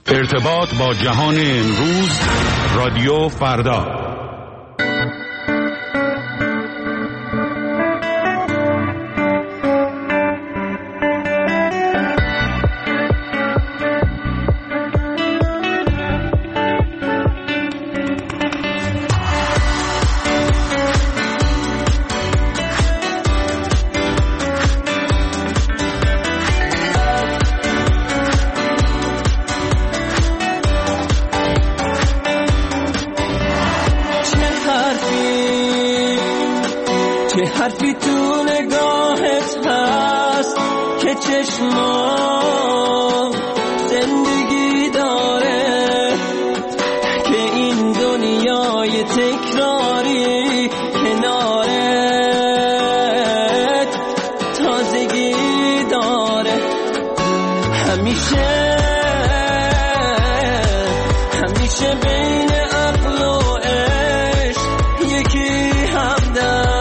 ارتباط با جهان امروز، رادیو فردا. حرفی تو نگاهت هست که چشما زندگی داره، که این دنیای تکراری کنارت تازگی داره. همیشه بین عقل و عشق یکی همدم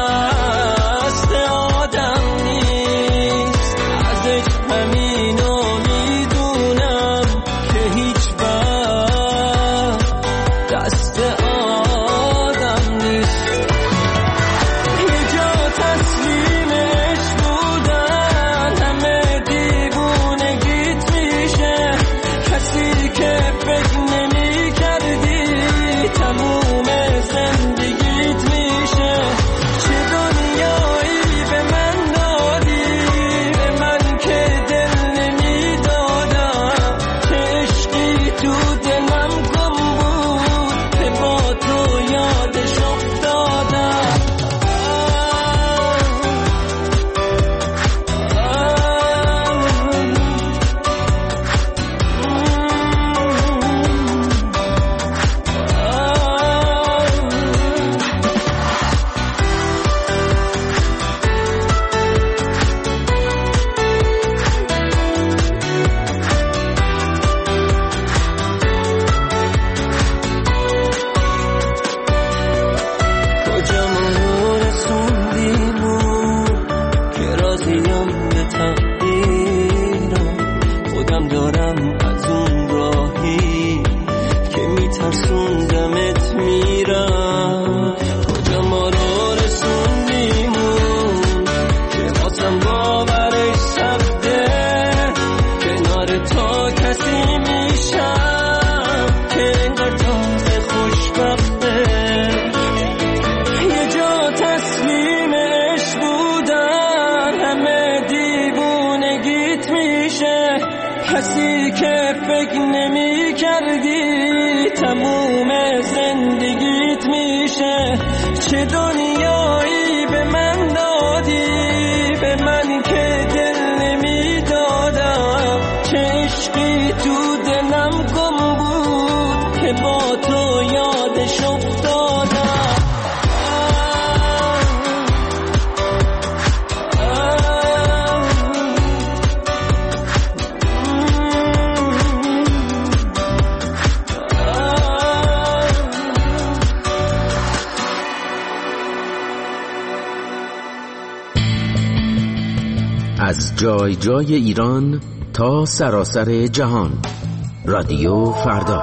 کسی که فکر نمی کردی تموم زندگیت میشه. چه دنیایی به من دادی، به من که دل نمی دادم. چه عشقی تو دلم گم بود که با تو یادش افتادم. از جای جای ایران تا سراسر جهان، رادیو فردا.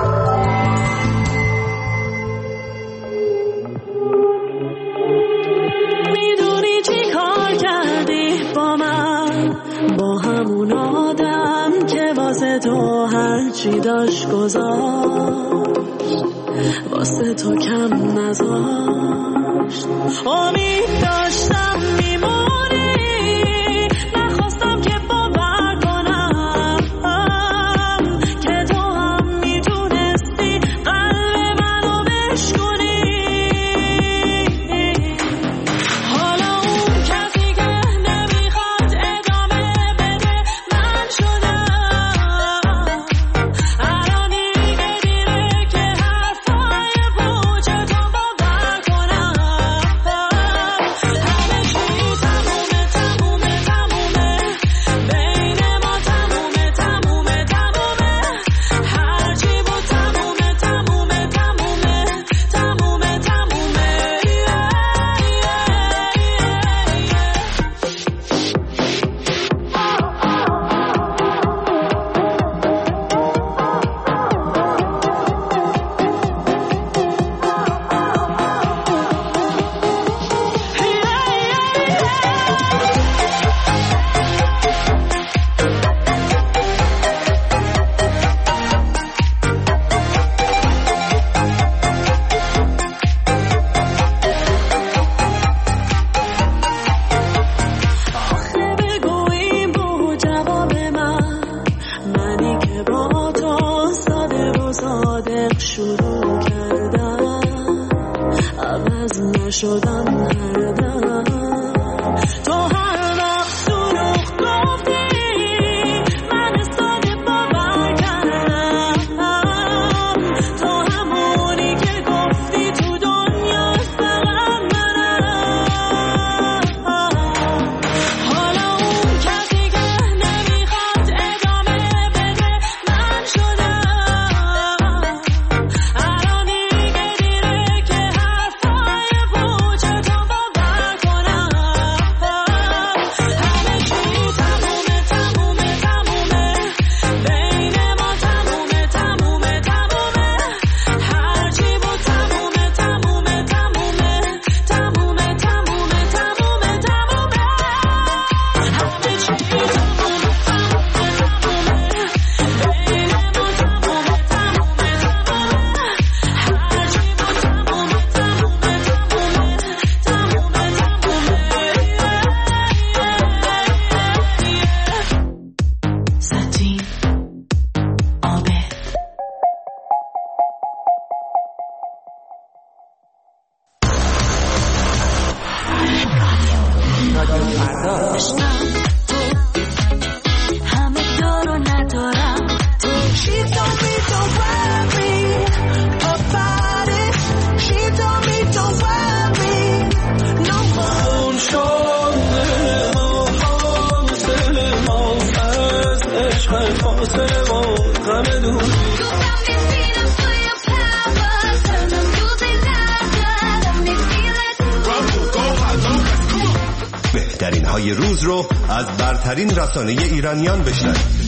میدونی چی کار کردی با من، با همون آدم که واسه تو هرچی داشت گذاشت، واسه تو کم نذاشت. امید داشتم میمونی، نخواستم که باور کنم که تو هم میتونستی قلب منو بشکنی. حالا اون کسی که نمیخواد ادامه بده من شدم. الان دیگه دیره که حرفای پوچ تو باور کنم. همه شدن هر دم تو هر وقت دروغ گفتی من ساده باور کردم تو همونی که گفتی تو دنیا فقط منم حالا اون کسی که نمیخواد ادامه بده من شدم الان دیگه دیره که حرفای پوچ تو باور کنم همه چی تمومه تمومه تمومه بین ما تمومه تمومه تمومه هرچی بود تمومه تمومه تمومه تمومه تمومه تمومه تمومه همه چی تمومه تمومه بین ما تمومه تمومه تمومه هرچی بود تمومه تمومه تمومه ساتین آبد همه دارو ندارم تو She told me don't worry about it She told me don't worry no more اون شده ما حاصل ما از عشق فاصله ما غم دور بهترین های روز رو از برترین رسانه ایرانیان بشنوید.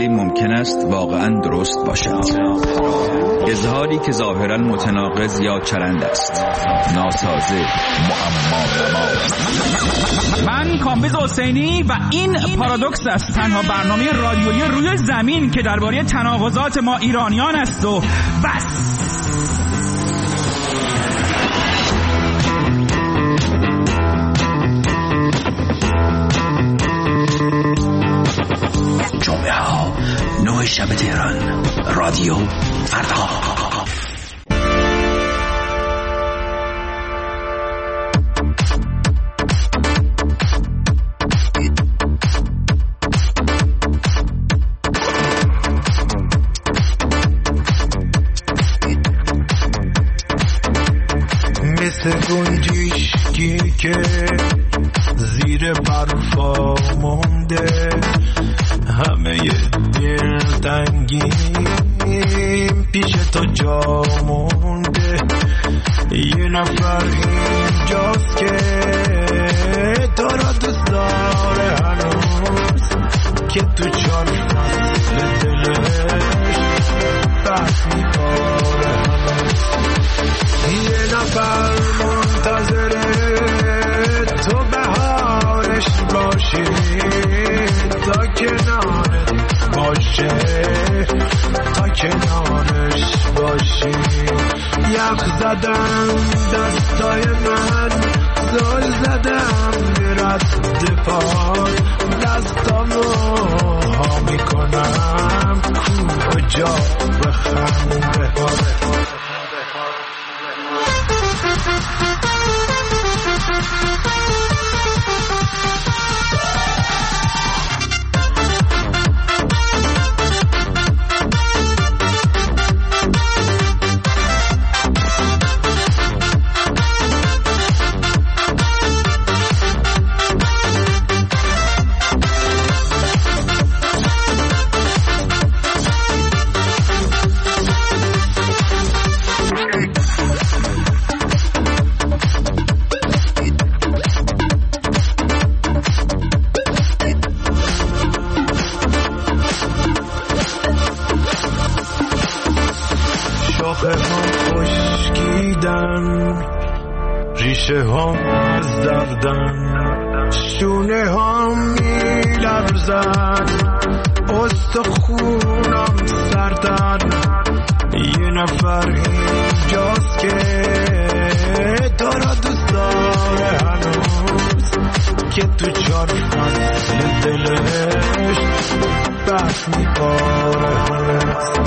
اظهاری ممکن است واقعاً درست باشد، اظهاری که ظاهراً متناقض یا چرند است، ناسازه، معما. من کامبیز حسینی و این پارادوکس است، تنها برنامه رادیویی روی زمین که درباره تناقضات ما ایرانیان است و بس. جمعه ها 9 شب تهران، رادیو فردا. مثل گنجشکی که زیر برفا مونده، همه دلتنگیم پیش تو جا مونده. یه نفر اینجاست که تو را دوست داره هنوز، که تو 4 فصل دلش بحث می‌کنه هنوز. یه نفر منتظره تو بهارش باشی، تا کنارت باشه، تا کنارش باشی. یخ زدم دستای من، زل زدم به رد پای، دستامو ها میکنم کجا بخنده ها. شاخه هم خشکیدن، ریشه هم از دردن، شونه هم میلرزن، استخونم سردن. یه نفر اینجاست که تو را دوست داره هنوز، که تو 4 فصل دلش بحث می‌کنه هنوز.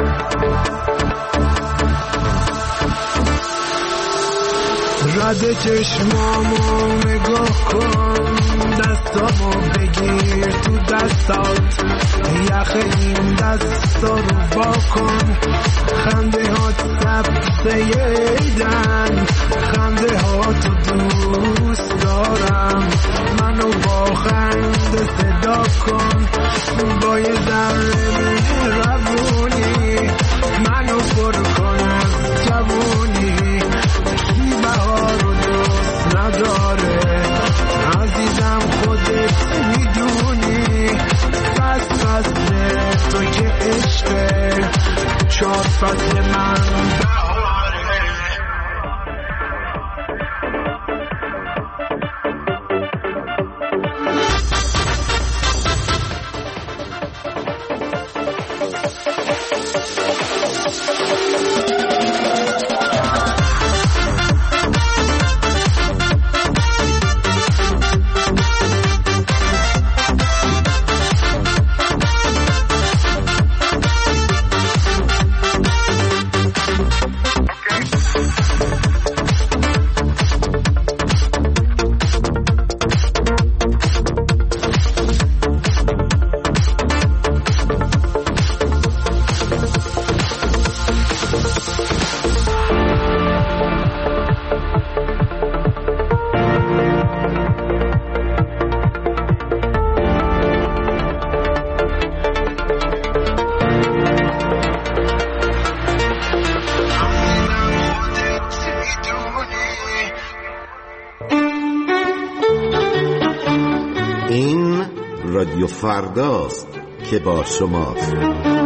رد چشمامو نگاه کن، دستامو بگیر تو دستات، یخ این دستا رو با کن. خنده هات سبزه ایدن، خنده هاتو دوست دارم، منو با خنده صدا کن. با یه ذره مهربونی منو پر کن از جوونی. بهار رو دوست نداره عزیزم، خودت میدونی. بس فصل تو که عشقه، 4 فصل من بهاره. این رادیو فرداست. که با شماست.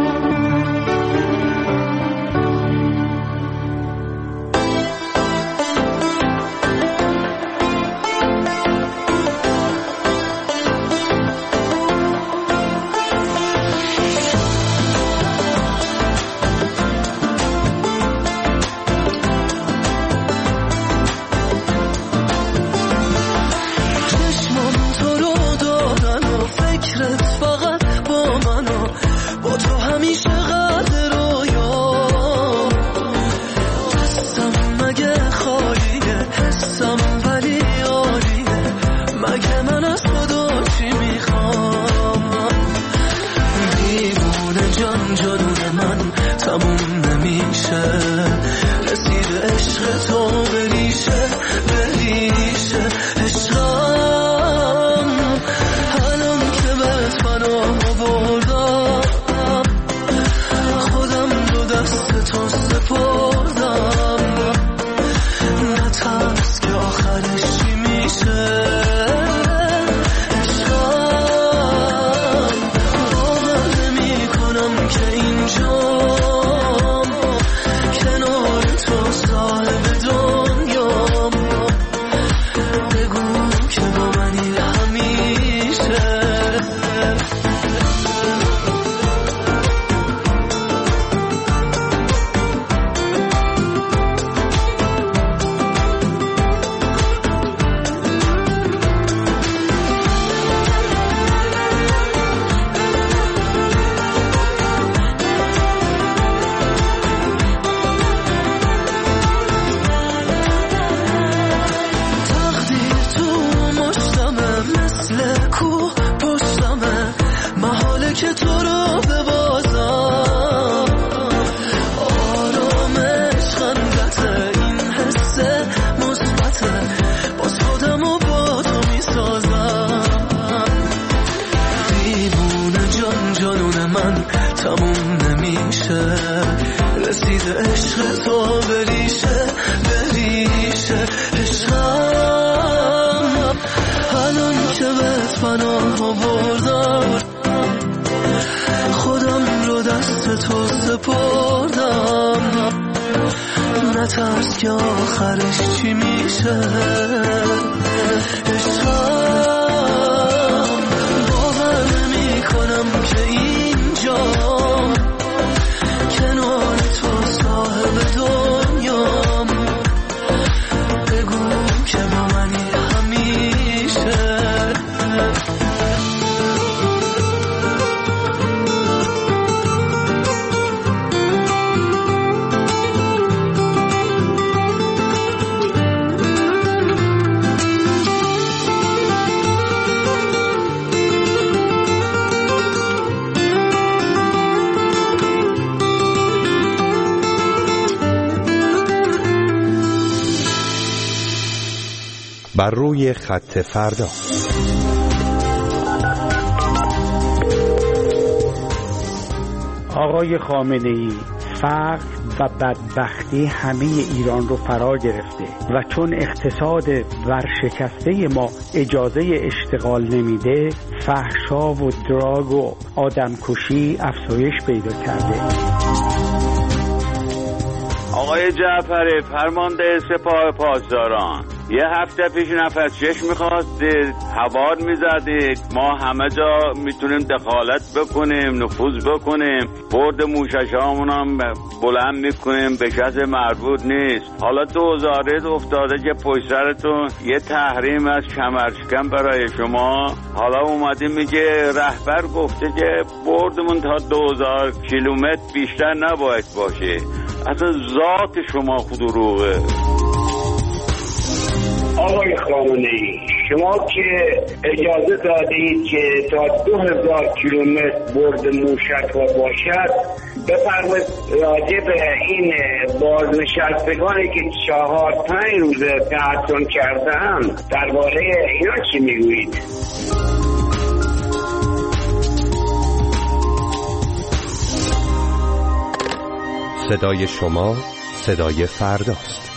نترس که آخرش چی میشه. باور نمی کنم که اینجام کنار تو صاحب دنیام. بگو که با منی همیشه. بر روی خط فردا. آقای خامنه‌ای، فقر و بدبختی همه ایران رو فرا گرفته و چون اقتصاد ورشکسته ما اجازه اشتغال نمیده، فحشا و دراگ و آدمکشی افزایش پیدا کرده. آقای جعفری، فرمانده سپاه پاسداران، یه هفته پیش نفس‌کش می‌خواستید، هوار می‌زدید، ما همه جا میتونیم دخالت بکنیم، نفوذ بکنیم، برد موششامون هم بلند میکنیم، به کسی مربوط نیست. حالا تو وزارت افتاده که پشت سرتون یه تحریم از کمرشکن برای شما. حالا اومدی میگه رهبر گفته که بردمون تا 2000 کیلومتر بیشتر نباید باشه. اصلا ذات شما دروغه. آقای خامنه‌ای، شما که اجازه دادید که تا 2000 کیلومتر برد موشک‌ها باشد، بفرمایید راجع به این بازنشستگانی که 4-5 روز تعطیل کردن درباره اینا چی میگویید؟ صدای شما صدای فرداست.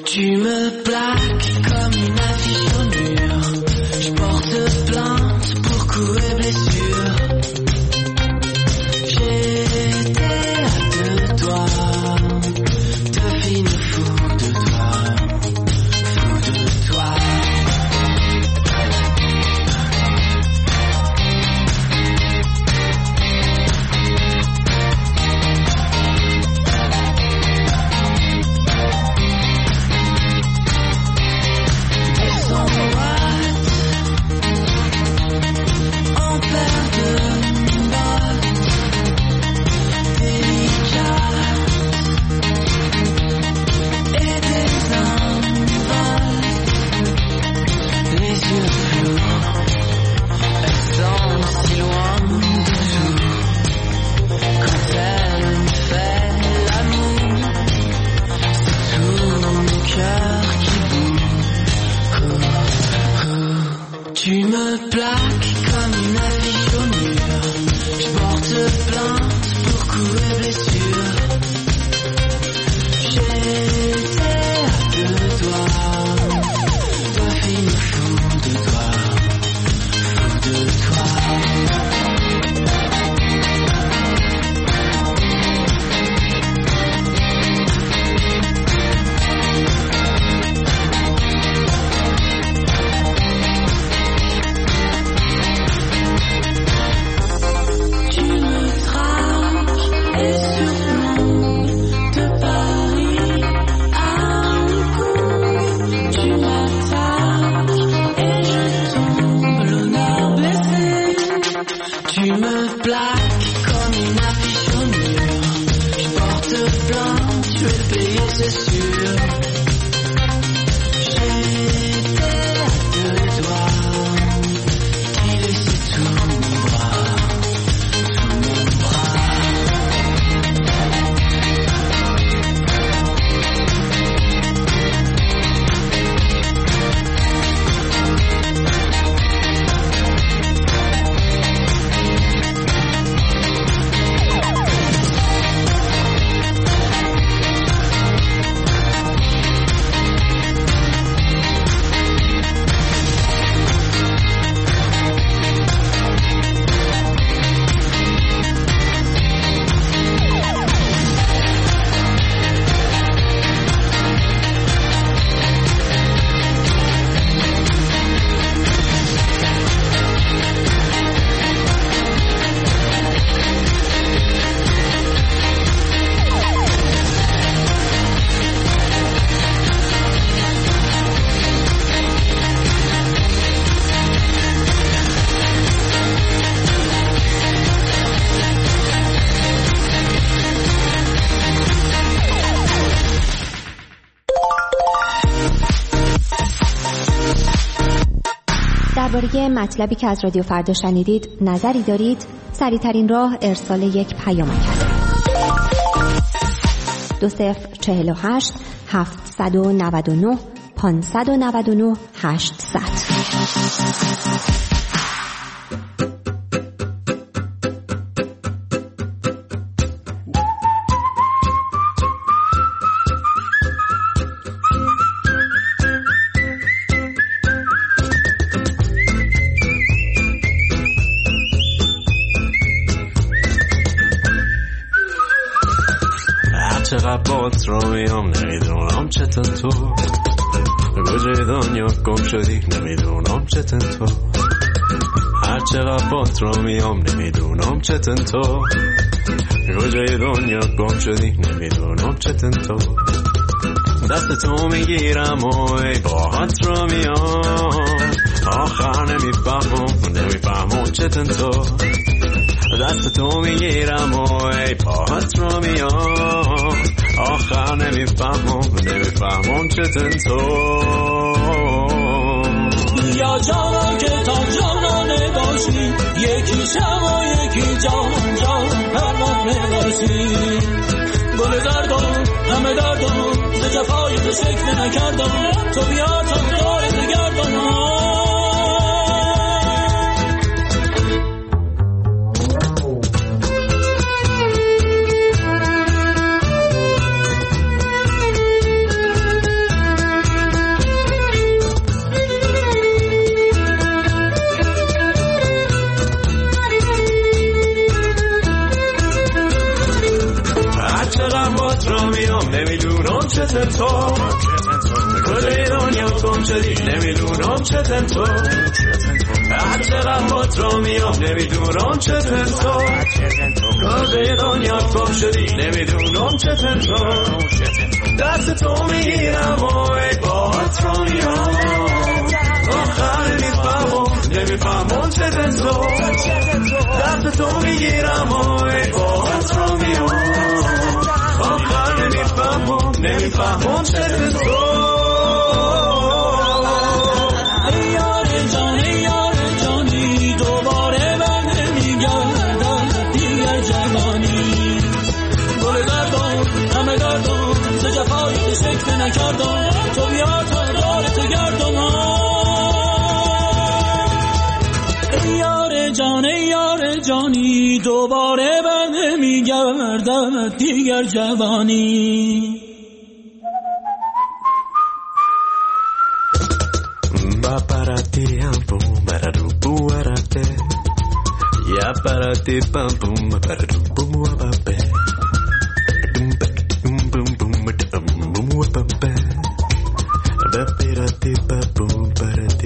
Tu me plaques comme une affiche au mur. Je porte plainte pour coups et blessures. J'étais à deux doigts de finir fou de toi, fou de toi. Tu me plaques comme une affiche au mur. Je porte plainte pour coups et blessures. J'étais à deux doigts de finir fou de toi, fou de toi. درباره مطلبی که از رادیو فردا شنیدید نظری دارید؟ سریع‌ترین راه ارسال یک پیامک است. 2048 799 599 800. چقدر بات رو میام نمیدونم چطور تو کجای دنیا گم شدی نمیدونم چطور تو هر چقدر بات رو میام نمیدونم چطور تو کجای دنیا گم شدی نمیدونم چطور تو دست تو میگیرم و ای باهات رو میام آخر نمیفهمم چطور تو دست تو میگیرم و ای پاهات رو میام آخر نمیفهمم چطور تو یا جانا که تا جانانه باشی یکی شب و یکی جان پروانه باشی گل دردم همه دردم ز جفای تو شکل نکردم تو بیا تا دارت گردم چه تو کجای دنیا گم شدی نمیدونم چه تو هر چقدر بات را میام نمیدونم چه تو کجای دنیا گم شدی نمیدونم چه تو دست تو میگیرم و ای بات را میام آخر نمیفهمم چه تو دست تو میگیرم و ای بات را میام آخر نمیفهمم چه تو نکردم تو بیا تا دارت گردم یار جانی دوباره بر نمیگردم دیگر جوانی با پراتی هم بوم برادو بوارده یا پراتی پم بوم برادو بوارده Ba-ba-da-dee-ba-boom-ba-da